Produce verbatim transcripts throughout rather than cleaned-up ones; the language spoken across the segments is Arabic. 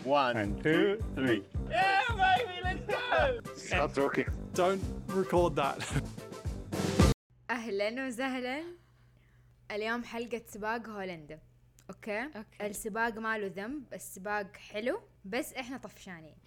One, two, three. Yeah, baby, let's go. Stop talking. Don't record that. أهلا وسهلا. اليوم حلقة سباق هولندا. أوكي؟ أوكي. السباق ما له ذنب، السباق حلو بس إحنا طفشانين.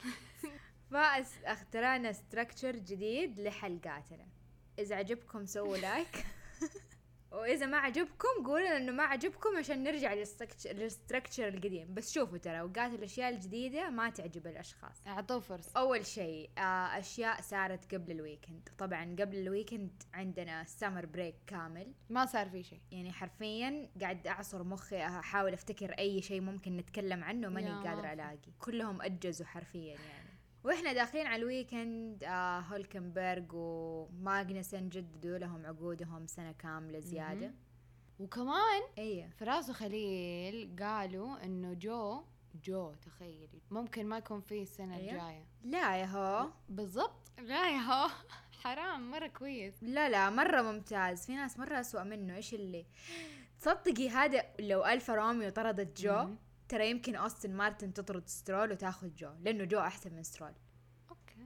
فاخترعنا ستراكتشر جديد لحلقاتنا. إذا عجبكم سووا لايك. وإذا ما عجبكم قولوا إنه ما عجبكم عشان نرجع للستراكتشر القديم. بس شوفوا ترى أوقات الأشياء الجديدة ما تعجب الأشخاص. أعطوه فرصة. أول شيء آه أشياء صارت قبل الويكند. طبعا قبل الويكند عندنا سمر بريك كامل، ما صار في شيء يعني حرفيا قاعد أعصر مخي أحاول أفتكر أي شيء ممكن نتكلم عنه ماني قادرة ألاقي. كلهم أجزوا حرفيا يعني. وإحنا داخلين على الويكند آه هولكنبرغ وماغنسن جددوا لهم عقودهم سنة كاملة زيادة. وكمان أيه فراس وخليل قالوا إنه جو جو تخيلي ممكن ما يكون فيه السنة أيه؟ الجاية. لا يا هو بالضبط، لا يا هو حرام مرة كويس. لا لا مرة ممتاز. في ناس مرة أسوأ منه. إيش اللي تصدقي هذا لو ألفا روميو طردت جو مم. ترى يمكن أوستن مارتن تطرد سترول وتاخذ جو، لأنه جو أحسن من سترول. أوكي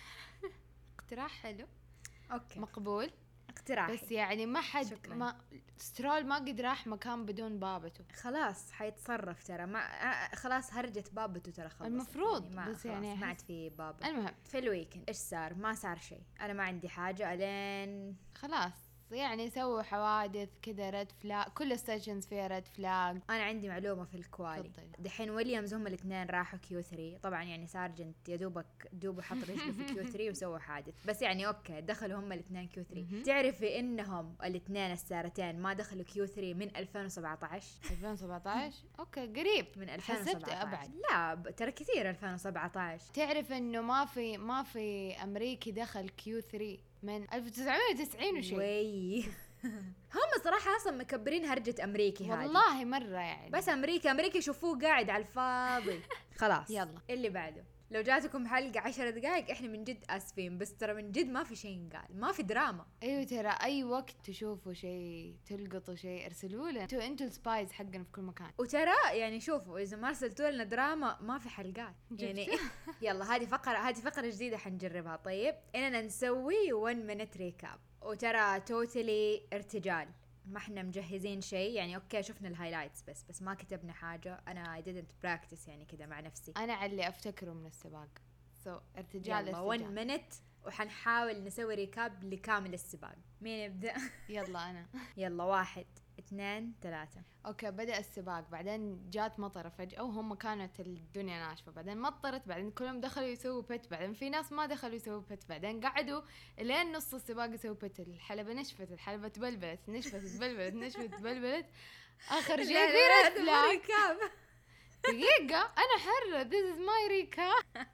اقتراح حلو أوكي مقبول، اقتراحي. بس يعني ما حد شكراً. ما سترول ما قد راح مكان بدون بابته. خلاص حيتصرف ترى ما آه، خلاص هرجة بابته ترى خلاص المفروض، يعني ما بس يعني ما عاد أحس- في بابا. المهم في الويكند إيش صار؟ ما صار شيء. أنا ما عندي حاجة ألين خلاص يعني سووا حوادث كذا ريد فلاج، كل الستيشنز فيها ريد فلاج. أنا عندي معلومة في الكوالي. تفضلي. دحين ويليامز هم الاثنين راحوا كيو ثري. طبعا يعني سارجنت يا دوبك دوبه حط رجله في كيو ثري وسووا حادث، بس يعني أوكي دخلوا هم الاثنين كيو ثري. مهم. تعرفي إنهم الاثنين السارتين ما دخلوا كيو ثري من ألفين وسبعة عشر؟ ألفين وسبعة عشر اوكي قريب. من ألفين وسبعة عشر. حسبت أبعد. لا ب- ترى كثير ألفين وسبعة عشر. تعرف انه ما في ما في امريكي دخل كيو ثري من ألف وتسعمية وتسعين وشيء. وي هم صراحة أصلا مكبرين هرجة أمريكي هذه. والله مرة يعني. بس أمريكا أمريكا شوفوه قاعد على الفاضي. خلاص يلا. اللي بعده. لو جاتكم حلقة عشر دقائق إحنا من جد آسفين، بس ترى من جد ما في شيء ينقال، ما في دراما. ايوه ترى اي وقت تشوفوا شيء تلقطوا شيء ارسلوا لنا. انتوا انتوا السبايز حقنا في كل مكان. وترى يعني شوفوا إذا ما أرسلتوا لنا دراما ما في حلقات يعني. يلا هذه فقرة هذه فقرة جديدة حنجربها. طيب إننا نسوي one minute recap. وترى توتالي ارتجال، ما احنا مجهزين شيء يعني. اوكي شفنا الهايلايتس بس بس ما كتبنا حاجة. انا I didn't practice يعني كذا مع نفسي. انا على اللي افتكره من السباق سو so, ارتجال يلا one ارتجال. minute وحنحاول نسوي ريكاب لكامل السباق. مين يبدأ؟ يلا انا. يلا واحد اثنين ثلاثة. اوكي بدأ السباق، بعدين جات مطرة فجأة وهم كانت الدنيا ناشفة، بعدين مطرت، بعدين كلهم دخلوا يسووا بيت، بعدين في ناس ما دخلوا يسووا بيت، بعدين قعدوا لين نص السباق يسووا بيت. الحلبة نشفت، الحلبة تبلبلت، نشفت تبلبلت، نشفت تبلبلت. آخر شيء في ريد فلاج. ريكاب. دقيقة أنا حرة this is my recap.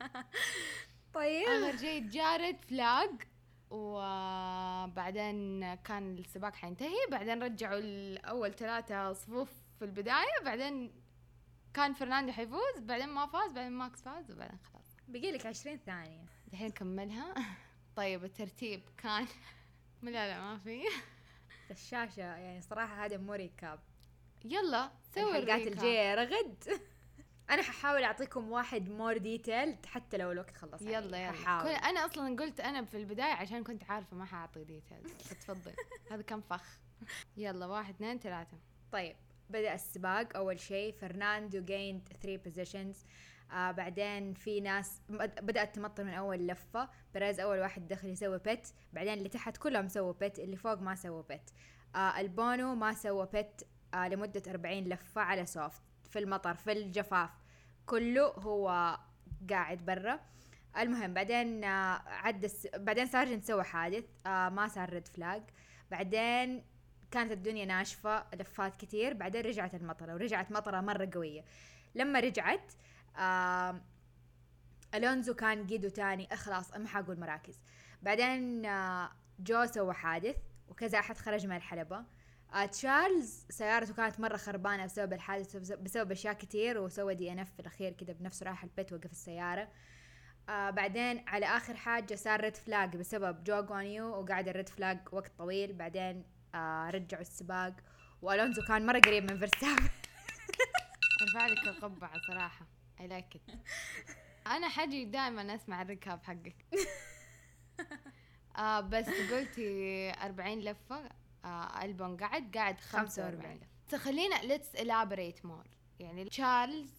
طيب آخر شيء جارت فلاج، وبعدين كان السباق حينتهي، بعدين رجعوا الأول ثلاثة صفوف في البداية، بعدين كان فرناندو حيفوز، بعدين ما فاز، بعدين ماكس فاز، وبعدين خلاص بقيلك عشرين ثانية. دحين كملها. طيب الترتيب كان لا لا ما في. الشاشة يعني صراحة هذا مو ريكاب. يلا سوي الحلقات الريكاب. الجاية رغد. أنا ححاول أعطيكم واحد مور ديتيل حتى لو الوقت خلص. يلا يلا ححاول. كل أنا أصلا قلت أنا في البداية عشان كنت عارفة ما حأعطي ديتيلز. فتفضل. هذا كان فخ. يلا واحد اثنين ثلاثة. طيب بدأ السباق. أول شيء فرناندو gained three positions. آه بعدين في ناس بدأت تمطر من أول لفة. بريز أول واحد دخل يسوي بيت، بعدين اللي تحت كلهم سووا بيت، اللي فوق ما سووا بيت. آه البونو ما سوى بيت آه لمدة أربعين لفة على سوفت في المطر في الجفاف كله هو قاعد برا. المهم بعدين آه عد الس... بعدين سارجنت سوى حادث آه ما صار ريد فلاج. بعدين كانت الدنيا ناشفة لفات كتير، بعدين رجعت المطرة ورجعت مطرة مرة قوية. لما رجعت آه ألونزو كان قيدو تاني. خلاص ما حقول مراكز. بعدين آه جو سوى حادث وكذا أحد خرج من الحلبة. آه تشارلز سيارته كانت مرة خربانة بسبب الحادث بسبب أشياء كتير، وسوى دي ان اف في الأخير كده بنفسه، راح البيت وقف السيارة. آه بعدين على آخر حاجة صار ريد فلاج بسبب جو غوانيو، وقعد الريد فلاج وقت طويل. بعدين آه رجعوا السباق، وألونزو كان مرة قريب من فيرستابن. ارفع لك القبعة صراحة. I like it. أنا حاجي دائما أسمع الركاب حقك. آه بس قلتي أربعين لفة. آه ألبوم قعد قاعد خمسة وأربعين لفة. فخلينا let's elaborate more. يعني تشارلز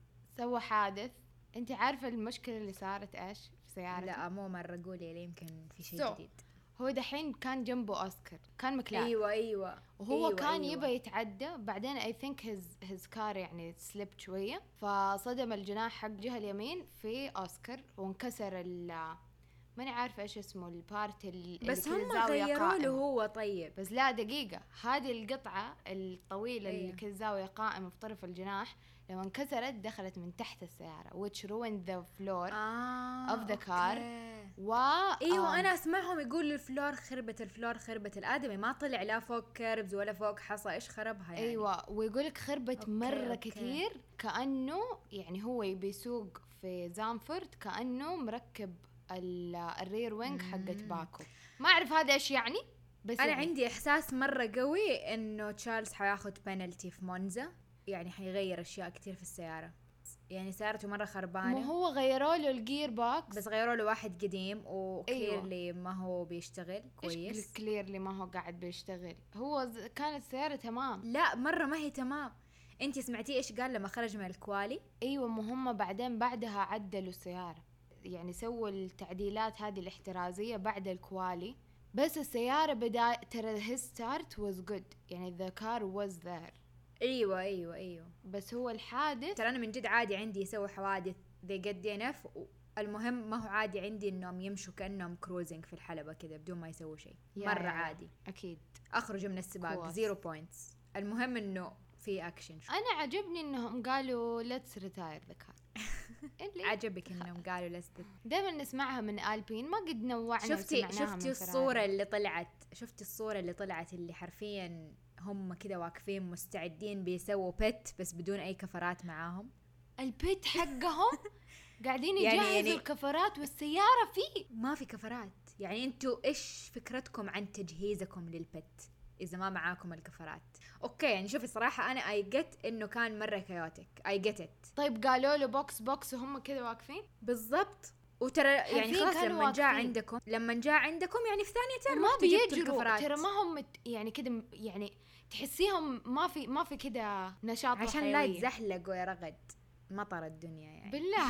سوى حادث. أنت عارفة المشكلة اللي صارت إيش في سيارته؟ لا مو مرة، قولي لي يمكن في شيء So. جديد. هو دحين كان جنبه أوسكار، كان مكلارن. ايوه ايوه وهو أيوة كان أيوة. يبى يتعدى، بعدين I think his his car يعني سلبت شوية، فصدم الجناح حق جهة اليمين في أوسكار وانكسر ال ماني عارفة إيش اسمه البارت اللي بس اللي هم كذا زاوية غيروا له قائمة. هو. طيب بس لا دقيقة، هذه القطعة الطويلة اللي أيوة. كذا زاوية قائمة في طرف الجناح لما انكسرت دخلت من تحت السيارة which ruined the floor آه of the car. أوكي. و ايوه آم، انا اسمعهم يقول الفلور خربت، الفلور خربت. الادمي ما طلع لا فوق كيربز ولا فوق حصى، ايش خربها يعني؟ ايوه ويقولك خربت أوكي، مرة أوكي. كثير، كأنه يعني هو بيسوق في زانفورد كأنه مركب ال- الرير وينج حقت باكو. ما اعرف هذا ايش يعني، بس انا يعني عندي احساس مره قوي انه تشارلز حياخد بنالتي في مونزا، يعني حيغير اشياء كتير في السياره، يعني سيارته مره خربانه. مو هو غيروا له الجير بوكس بس غيروا له واحد قديم وكليرلي أيوة. ما هو بيشتغل كويس. ايش كليرلي ما هو قاعد بيشتغل، هو ز- كانت السيارة تمام. لا مره ما هي تمام. انتي سمعتي ايش قال لما خرج من الكوالي؟ ايوه ما هم بعدين بعدها عدلوا السيارة، يعني سووا التعديلات هذه الاحترازية بعد الكوالي، بس السيارة بدا ترى his start was good، يعني the car was there. ايوه ايوه ايوه. بس هو الحادث ترى انا من جد عادي عندي يسوي حوادث they get enough. المهم ما هو عادي عندي انهم يمشوا كانهم كروزنج في الحلبة كده بدون ما يسووا شيء. يا- مرة يا- عادي اكيد. اخرجوا من السباق كواس. زيرو بوينتس. المهم انه في اكشن شو. انا عجبني انهم قالوا let's retire the car. اللي عجبك انهم قالوا لست. دائما نسمعها من البين، ما قد نوعنا شفتي وسمعناها شفتي من الصورة فراري. اللي طلعت شفتي الصورة اللي طلعت اللي حرفيا هم كده واقفين مستعدين بيسووا بيت بس بدون اي كفرات معاهم. البيت حقهم قاعدين يعني- يجهزوا يعني- الكفرات والسيارة فيه. ما في كفرات. يعني انتوا ايش فكرتكم عن تجهيزكم للبت اذا ما معاكم الكفرات؟ اوكي يعني شوفي صراحة انا اي جت انه كان مرة كيوتك. اي جت ات طيب قالوا له بوكس بوكس وهم كذا واقفين. بالضبط. وترى يعني حرفيا خلاص كانوا لما جاء واقفين. عندكم لما جاء عندكم يعني في ثانيتين ما رحتوا جبتوا بيجروا الكفرات. ترى، ما هم مت- يعني كذا يعني تحسيهم ما في ما في كذا نشاط عشان لا وحيوية. يتزحلقوا يا رغد. مطر الدنيا يعني. بالله.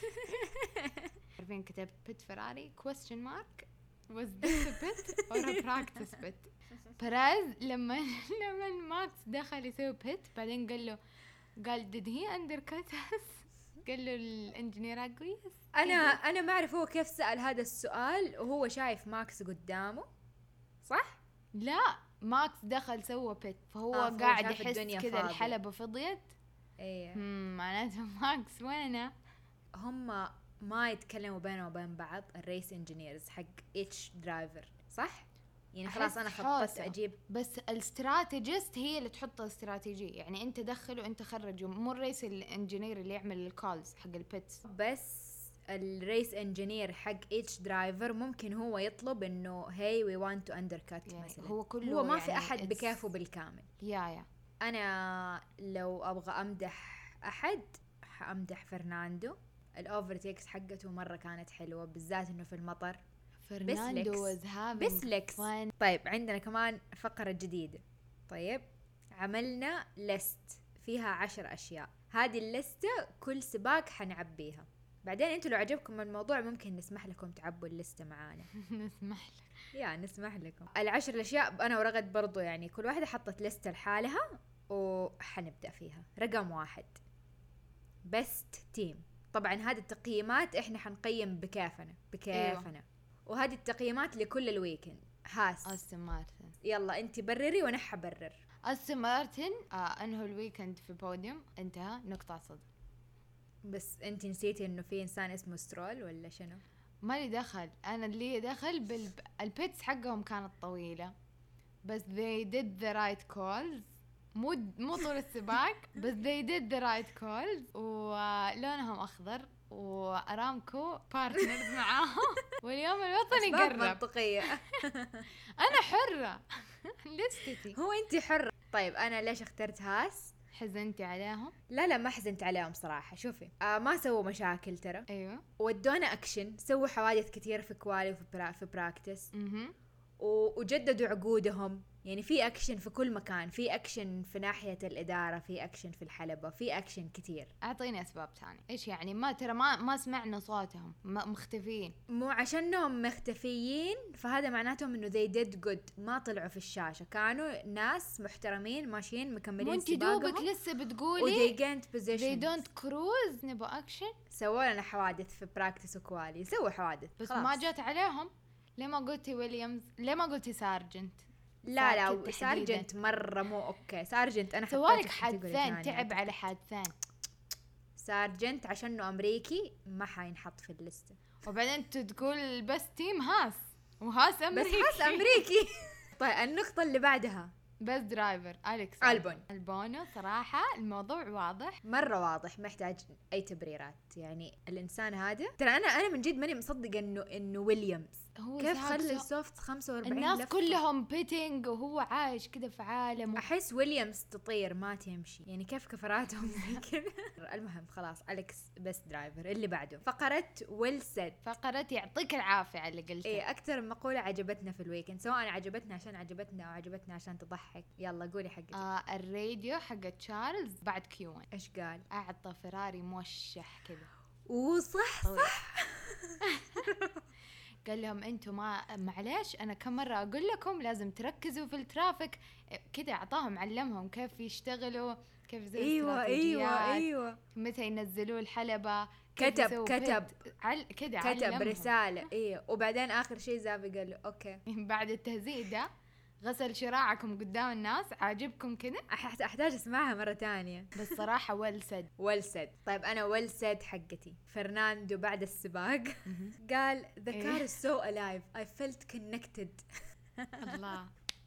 عارفين كتبت بيت فراري question mark was this a pit or a practice pit. فراز لما لما ماكس دخل يسوي بيت بعدين قال له قال did he undercut us. قال له الانجينير قال يس. انا انا ما اعرف هو كيف سأل هذا السؤال وهو شايف ماكس قدامه صح؟ لا ماكس دخل سوى بيت فهو آه، فهو قاعد شاف يحس الدنيا كذا فاضية. الحلبة فضيت. ايه هم معناته ماكس وينه. هم ما يتكلموا بينهم وبين بعض الريس انجينيرز حق اتش درايفر صح؟ يعني خلاص أحس انا خططت حوسة. اجيب. بس الاستراتيجيست هي اللي تحط الاستراتيجية، يعني انت دخل وانت خرج، مو الرئيس الانجينير اللي يعمل الكولز حق البيتس. بس الريس انجينير حق اتش درايفر ممكن هو يطلب انه هاي وي وانت تو اندركات يعني مثلا. هو كله هو ما في يعني احد it's- بكيفه بالكامل. يا يا انا لو ابغى امدح احد حامدح فرناندو. الاوفرتيكس حقته مره كانت حلوه بالذات انه في المطر. فرناندو بسلكس. was having بسلكس. fun. طيب عندنا كمان فقرة جديدة. طيب عملنا لست فيها عشر أشياء. هذه اللستة كل سباق حنعبيها. بعدين انتوا لو عجبكم الموضوع ممكن نسمح لكم تعبوا اللستة معانا. نسمح لك. يا نسمح لكم. العشر الأشياء أنا ورغد برضو يعني كل واحدة حطت لستة لحالها وحنبدأ فيها. رقم واحد بست تيم. طبعا هذه التقييمات احنا حنقيم بكيفنا بكيفنا. أيوة. وهذه التقييمات لكل الويكند. هاس أستون مارتن. يلا انت برري وانا حبرر. أستون مارتن آه انهوا الويكند في بوديوم، انتهى نقطة صدر. بس انت نسيتي انه في انسان اسمه سترول ولا شنو؟ مالي دخل، انا اللي دخل بالبيتس حقهم كانت طويلة بس they did the right calls. مو مو طول السباق بس they did the right calls ولونهم اخضر وارامكو بارتنرز معاهم واليوم الوطني أسباب قرب. منطقية. انا حرة. لستي. هو انت حرة. طيب انا ليش اخترت هاس؟ حزنتي عليهم؟ لا لا ما حزنت عليهم صراحة. شوفي آه ما سووا مشاكل ترى، ايوه ودونا اكشن، سووا حوادث كثير في كوالي وفي برا في براكتس، اها و- وجددوا عقودهم. يعني في اكشن في كل مكان، في اكشن في ناحية الإدارة، في اكشن في الحلبة، في اكشن كثير. اعطيني اسباب ثانية. ايش يعني؟ ما ترى ما ما سمعنا صوتهم، م- مختفيين. مو عشانهم مختفيين فهذا معناتهم انه they did good، ما طلعوا في الشاشة، كانوا ناس محترمين ماشيين مو مكملين انت دوبك سباقهم لسه و بتقولي they gained they positions. don't cruise نبغى اكشن، سووا لنا حوادث في براكتس وكوالي، سووا حوادث بس خلاص. ما جات عليهم. ليه ما قلتي ويليامز؟ ليه ما قلتي سارجنت؟ لا لا سارجنت سارجنت مرة مو اوكي. سارجنت انا سوالك حطيته في category حادثين، ثاني. تعب على حادثين. سارجنت عشانه امريكي ما حينحط في الليستة. وبعدين انت تقول بس تيم هاس، وهاس بس امريكي. حاس امريكي. طيب النقطة اللي بعدها بس درايفر أليكس ألبون. البونو. صراحة الموضوع واضح. مرة واضح، ما يحتاج أي تبريرات. يعني الإنسان هذا ترى أنا أنا من جد ماني مصدقة إنه إنه ويليامز هو كيف ساق خلى سو- السوفت خمسة وأربعين الناس لفة. كلهم بيتنج وهو عايش كذا في عالم و... أحس ويليامز تطير ما تمشي، يعني كيف كفراتهم زي كذا. المهم خلاص أليكس بس درايفر. اللي بعده فقرة ويل سيد. فقرت يعطيك العافية على اللي قلته. إيه أكثر مقولة عجبتنا في الويكند، سواء عجبتنا عشان عجبتنا أو عجبتنا عشان تضحك. يلا قولي حقك. آه الراديو حق تشارلز بعد كيوان إيش قال؟ أعطى فراري موشح كذا. وصح طويل. قال لهم انتم ما معليش انا كم مره اقول لكم لازم تركزوا في الترافيك كذا. اعطاهم علمهم كيف يشتغلوا، كيف زي أيوة أيوة أيوة. متى ينزلوا الحلبة، كيف كتب يسووا كتب بيت. عل... كذا كتب علمهم. رسالة. إيه وبعدين آخر شيء زافي قال له أوكي. بعد التهزيء ده غسل شراعكم قدام الناس. عاجبكم كذا؟ أح- أحتاج أسمعها مرة تانية. بس صراحة ويل سد. ويل سيد. طيب أنا ويل سيد حقتي فرناندو بعد السباق قال the car is so alive I felt connected. الله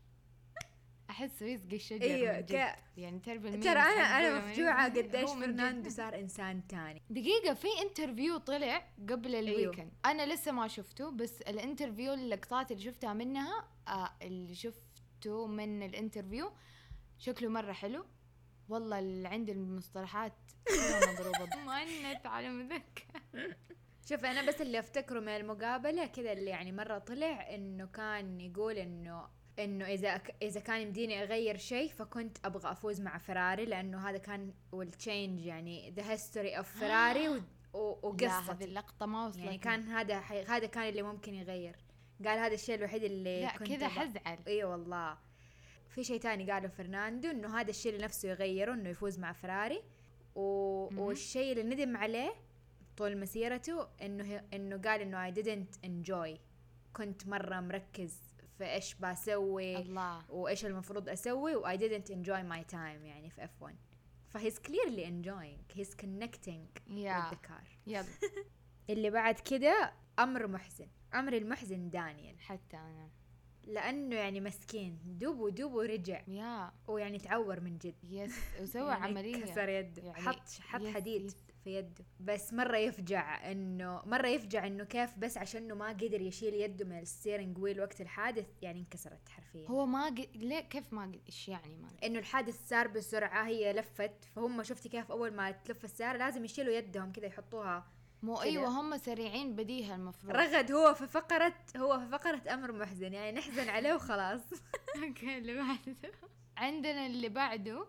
احس رزق الشجر. أيوة، من جد. ك- يعني تعرف الميم ترى أنا حقه أنا لما مفجوعة ينزل، قديش هو من جد. فرناندو صار إنسان تاني. دقيقة في انترفيو طلع قبل الويكند. أنا لسه ما شفته، بس الانترفيو اللقطات اللي شفتها منها آه اللي شفته من الانترفيو شكله مرة حلو. والله اللي عندي المصطلحات كلها مضروبة. مؤنث على مذكر. شوف أنا بس اللي أفتكره من المقابلة كذا اللي يعني مرة طلع إنه كان يقول إنه إنه إذا إذا كان يمديني أغير شيء فكنت أبغى أفوز مع فراري، لأنه هذا كان will change يعني the history of فراري و- و- لا هذه وقصتي. اللقطة ما وصلت. يعني كان هذا حي... هذا كان اللي ممكن يغير. قال هذا الشيء الوحيد اللي لا كنت كذا أبغى- حزعل. اي والله. في شيء تاني قاله فرناندو انه هذا الشيء اللي نفسه يغيره انه يفوز مع فراري و... مم. والشيء اللي ندم عليه طول مسيرته انه هي... انه قال انه I didn't enjoy، كنت مرة مركز في ايش بسوي الله. وايش المفروض اسوي و I didn't enjoy my time يعني في إف ون. فهي's clearly enjoying he's connecting يا with the car. يلا. اللي بعد كده أمر محزن. أمر المحزن دانيال، حتى أنا لأنه يعني مسكين دوبو دوبو رجع يا ويعني تعور من جد. يس وسوى يعني عملية. كسر يده يعني حط حط يس حديد يس. في يده. بس مرة يفجع إنه مرة يفجع إنه كيف بس عشانه ما قدر يشيل يده من الستيرنج ويل وقت الحادث يعني انكسرت حرفيا. هو ما ق... ليه كيف ما قد ايش يعني ما قد... إنه الحادث صار بسرعة، هي لفت فهم شفتي كيف أول ما تلف السيارة لازم يشيلوا يدهم كذا يحطوها. مو كده. ايوه هم سريعين بديهة المفروض. رغد هو في فقرة هو في فقرة أمر محزن يعني نحزن عليه وخلاص. اوكي اللي بعده. عندنا اللي بعده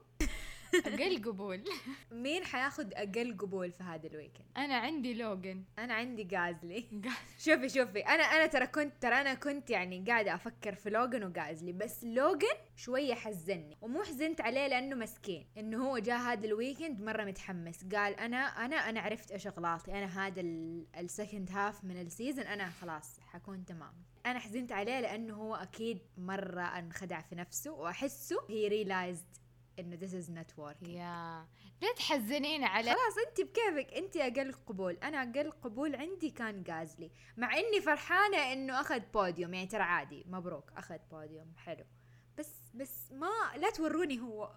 اقل قبول. مين حياخد أقل قبول في هذا الويكند؟ انا عندي لوغان. أنا عندي غازلي. شوفي شوفي أنا أنا ترى كنت ترى أنا كنت يعني قاعدة أفكر في لوغان وغازلي، بس لوغان شوية حزني ومو حزنت عليه لأنه مسكين إنه هو جاء هذا الويكند مرة متحمس قال أنا أنا أنا عرفت إيش أغلاطي، أنا هذا السكند هاف من السيزن أنا خلاص حكون تمام. أنا حزنت عليه لأنه هو أكيد مرة انخدع في نفسه وأحسه he realized إنه this is not working. يا ليه تحزنين على خلاص انت بكيفك، انت اقل قبول. انا اقل قبول عندي كان غازلي، مع اني فرحانه انه اخذ بوديوم يعني ترى عادي مبروك اخذ بوديوم حلو، بس بس ما لا توروني هو.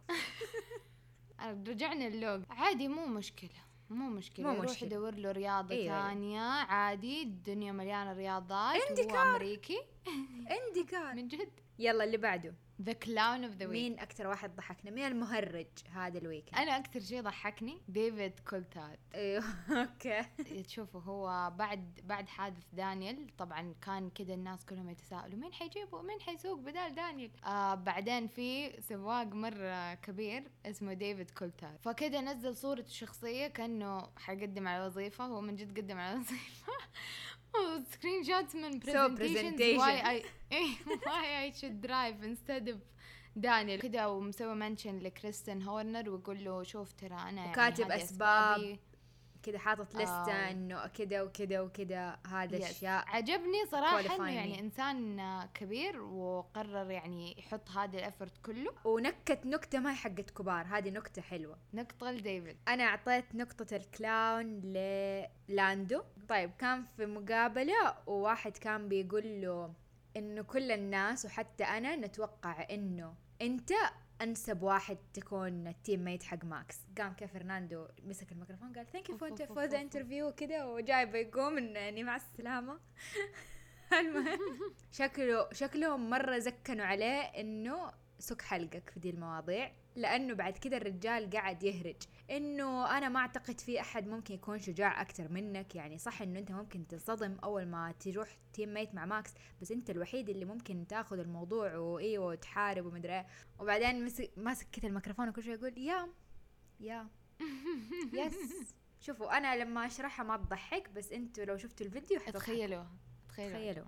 رجعنا اللوغ عادي مو مشكلة مو مشكلة مو يروح مشكلة. يدور له رياضة أيوة. ثانية عادي. الدنيا مليانة رياضات عندي وهو كار. أمريكي عندي كان من جد. يلا اللي بعده ذا كلاون اوف ذا ويك. مين اكثر واحد ضحكنا؟ مين المهرج هذا الويكند؟ انا اكثر شيء ضحكني ديفيد كولتاد. ايوه اوكي. تشوفوا هو بعد بعد حادث دانيال طبعا كان كده الناس كلهم يتساءلوا مين حيجيبه مين حيسوق بدال دانيال. آه بعدين في سواق مرة كبير اسمه ديفيد كولتاد، فكده نزل صورة الشخصية كأنه حيقدم على وظيفة. هو من جد قدم على وظيفة. سكرين شوتس من presentations why I why I should drive instead of دانيال كده، ومسوي منشن لكريستن هورنر ويقول له شوف ترى انا وكاتب يعني اسباب كده، حاطط لستة آه. انه كده وكده وكده هذا yes. اشياء. عجبني صراحة انه qualifying يعني me. انسان كبير وقرر يعني يحط هذا الافورت كله. ونكت نكتة ما هي حقت كبار، هذه نكتة حلوة. نقطة لديفيد. انا اعطيت نقطة الكلاون للاندو. طيب كان في مقابلة وواحد كان بيقول له انه كل الناس وحتى انا نتوقع انه انت انسب واحد تكون التيم ميت حق ماكس. قام كيف فرناندو مسك الميكروفون قال ثانك يو فور ذا انترفيو كده، وجاي بيقوم انه يعني مع السلامة. المهم شكله شكلهم مرة زكنوا عليه انه سك حلقك في دي المواضيع، لانه بعد كده الرجال قاعد يهرج انه انا ما اعتقد في احد ممكن يكون شجاع اكتر منك. يعني صح انه انت ممكن تصدم اول ما تروح تيم ميت مع ماكس، بس انت الوحيد اللي ممكن تاخذ الموضوع وايوه وتحارب ومدري ايه. وبعدين مسك ماسك كده الميكروفون وكل شوي يقول يا يا يس. شوفوا انا لما اشرحها ما تضحك، بس انتوا لو شفتوا الفيديو حتضحكوا. تخيلوا تخيلوا, تخيلوا.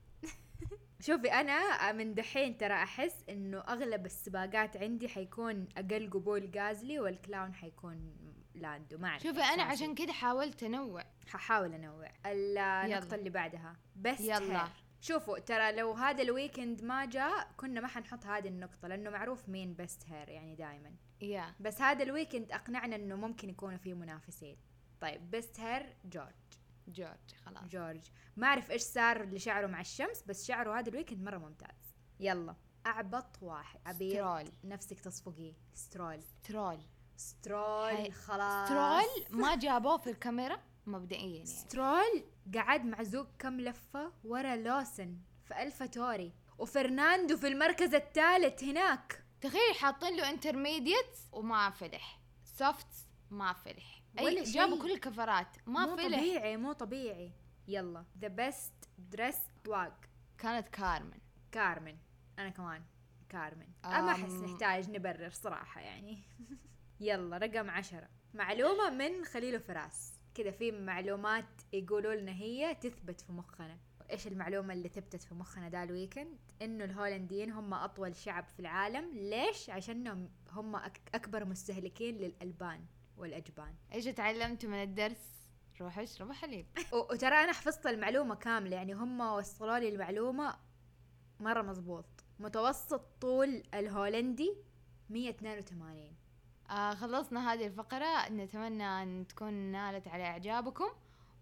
شوفي انا من دحين ترى احس انه اغلب السباقات عندي حيكون اقل قبول غازلي والكلاون حيكون لاندو. ما اعرف. شوفي انا عشان كده حاولت انوع. ححاول انوع. النقطه اللي بعدها بس يلا هير. شوفوا ترى لو هذا الويكند ما جاء كنا ما حنحط هذه النقطه، لانه معروف مين بست هير يعني دائما. يا yeah. بس هذا الويكند اقنعنا انه ممكن يكونوا فيه منافسين. طيب بست هير جورج. جورج خلاص. جورج ما اعرف ايش صار لشعره مع الشمس، بس شعره هذا الويكند مره ممتاز. يلا اعبط واحد ابيض. سترول. نفسك تصفقيه. سترول. سترول. سترول حي... خلاص. سترول ما جابوه في الكاميرا مبدئيا يعني. سترول قعد معزوق كم لفه ورا لوسن في الفا توري، وفرناندو في المركز الثالث هناك. تخيل حاطين له انترميديت وما فلح، سوفت ما فلح، اي جابوا كل الكفرات ما مو فلح. طبيعي مو طبيعي. يلا ذا بيست دريس واق كانت كارمن. كارمن. انا كمان كارمن. أم... اما احس نحتاج نبرر صراحه يعني. يلا رقم عشرة، معلومه من خليل فراس. كذا في معلومات يقولوا لنا هي تثبت في مخنا. ايش المعلومه اللي ثبتت في مخنا دا الويكند؟ انه الهولنديين هم اطول شعب في العالم. ليش؟ عشانهم هم أك- اكبر مستهلكين للالبان والاجبان. ايش تعلمتوا من الدرس؟ روحوا اشربوا حليب. وترى انا حفظت المعلومه كامله، يعني هم وصلوا لي المعلومه مره مزبوط. متوسط طول الهولندي مية واثنين وثمانين. آه خلصنا هذه الفقرة، نتمنى أن تكون نالت على إعجابكم،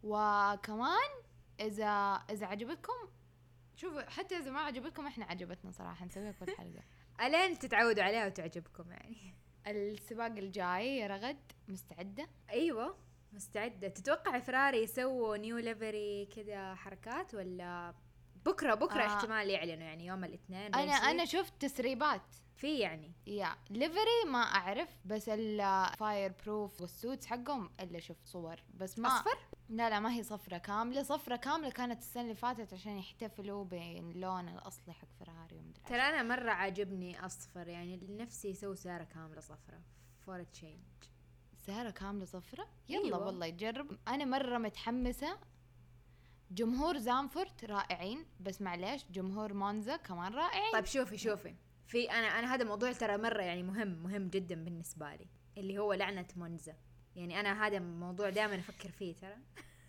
وكمان إذا إذا عجبتكم شوفوا، حتى إذا ما عجبتكم إحنا عجبتنا صراحة نسويها كل حلقة الين تتعودوا عليها وتعجبكم يعني. السباق الجاي يا رغد مستعدة؟ ايوه مستعدة. تتوقع فراري يسووا نيو ليفري كذا حركات ولا بكرة؟ بكرة آه. احتمال يعلنوا يعني يوم الاثنين. أنا أنا شفت تسريبات في يعني يا ليفري ما أعرف، بس الفاير بروف والسوتس حقهم إلا شفت صور بس ما أصفر؟ لا لا ما هي صفرة كاملة. صفرة كاملة كانت السنة اللي فاتت عشان يحتفلوا باللون الأصلي حق فراري ومدري. ترى أنا مرة عاجبني أصفر، يعني نفسي يسوي سيارة كاملة صفرة فور تشينج. سيارة كاملة صفرة؟ يلا أيوة. والله يجرب. أنا مرة متحمسة. جمهور زانفورت رائعين، بس معليش جمهور مونزا كمان رائعين. طيب شوفي شوفي في أنا أنا هذا الموضوع ترى مرة يعني مهم مهم جدا بالنسبة لي، اللي هو لعنة مونزا. يعني أنا هذا الموضوع دائما أفكر فيه ترى.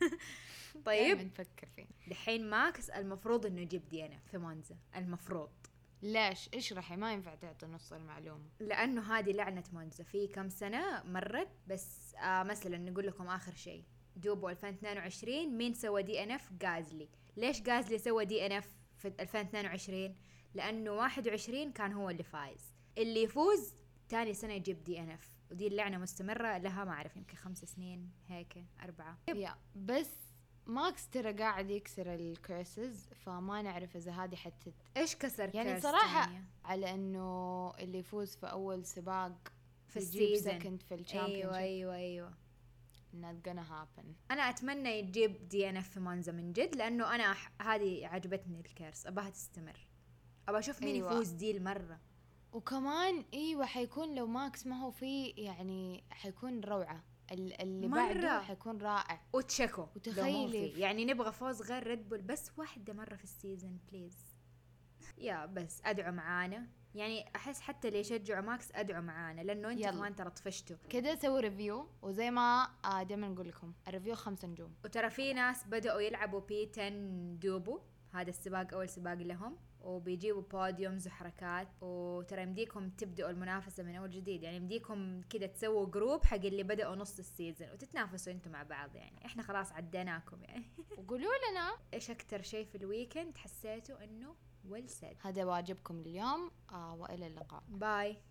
طيب نفكر فيه دحين ماكس المفروض إنه يجيب دي أنا في مونزا، المفروض. ليش؟ اشرحي، ما ينفع تعطي نص المعلومة. لأنه هذه لعنة مونزا في كم سنة مرت. بس آه مثلا نقول لكم آخر شيء دوبو ألفين واثنين وعشرين مين سوى دي ان اف؟ غازلي. ليش غازلي سوى دي ان اف في ألفين واثنين وعشرين؟ لأنه واحد وعشرين كان هو اللي فايز. اللي يفوز تاني سنة يجيب دي ان اف، ودي اللعنة مستمرة لها ما أعرف يمكن خمس سنين هيك أربعة. يا بس ماكس ترى قاعد يكسر الكيرسز، فما نعرف إذا هذه حتى ايش كسر يعني كيرس صراحة تانية؟ على إنه اللي يفوز في أول سباق في يجيب السيزن. second في الشامبيونشيب. ايوه ايوه ايوه not gonna happen. انا اتمنى يجيب دي ان اف في مونزا من جد، لانه انا أح- هذه عجبتني الكيرس، اباها تستمر، ابى اشوف مين أيوة. يفوز دي المره. وكمان ايوه حيكون لو ماكس ما هو فيه يعني حيكون روعة. ال- اللي مرة. بعده حيكون رائع. وتشيكو وتخيلي في. يعني نبغى فوز غير ريد بول بس واحدة مرة في السيزن بليز. يا بس ادعوا معانا، يعني احس حتى اللي يشجعوا ماكس ادعوا معانا، لانه انت يلا. كمان ترى طفشتوا. كده سوي ريفيو، وزي ما آه دائما نقول لكم الريفيو خمسة نجوم. وترى في ناس بدأوا يلعبوا بي عشرة دوبو، هذا السباق اول سباق لهم، وبيجيبوا بوديومز وحركات، وترى يمديكم تبدأوا المنافسة من اول جديد، يعني يمديكم كده تسووا جروب حق اللي بدأوا نص السيزن وتتنافسوا انتم مع بعض. يعني احنا خلاص عديناكم يعني. وقولوا لنا ايش اكتر شيء في الويكند حسيتوا انه ويل سيد. هذا واجبكم اليوم، آه والى اللقاء. باي.